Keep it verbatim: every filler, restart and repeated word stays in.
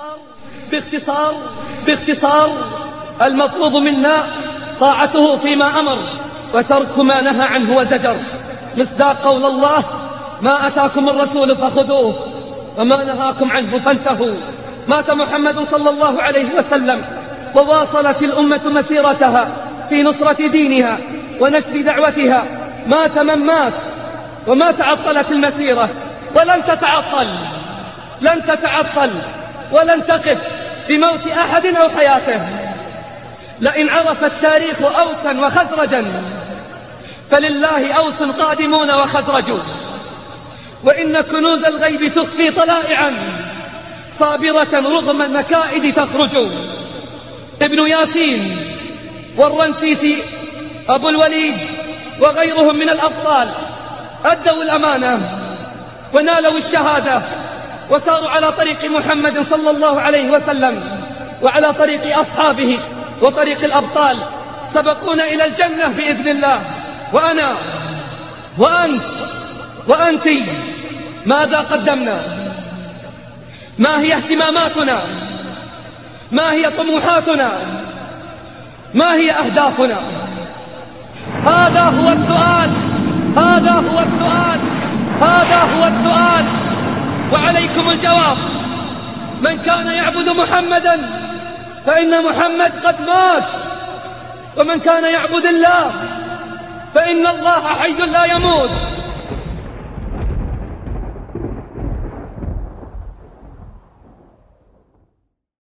باختصار باختصار باختصار المطلوب منا طاعته فيما أمر وترك ما نهى عنه وزجر، مصداق قول الله: ما أتاكم الرسول فخذوه وما نهاكم عنه فانتهوا. مات محمد صلى الله عليه وسلم وواصلت الأمة مسيرتها في نصرة دينها ونشر دعوتها. مات من مات وما تعطلت المسيرة ولن تتعطل، لن تتعطل ولن تقف بموت أحد أو حياته. لئن عرف التاريخ أوسا وخزرجا فلله أوس قادمون وخزرج، وإن كنوز الغيب تخفي طلائعا صابرة رغم المكائد تخرج. ابن ياسين والرنتيسي أبو الوليد وغيرهم من الأبطال أدوا الأمانة ونالوا الشهادة وساروا على طريق محمد صلى الله عليه وسلم وعلى طريق أصحابه وطريق الأبطال، سبقونا إلى الجنة بإذن الله. وأنا وأنت وأنت ماذا قدمنا؟ ما هي اهتماماتنا؟ ما هي طموحاتنا؟ ما هي أهدافنا؟ هذا هو السؤال، هذا هو السؤال، هذا هو السؤال، وعليكم الجواب. من كان يعبد محمدا فإن محمد قد مات، ومن كان يعبد الله فإن الله حي لا يموت.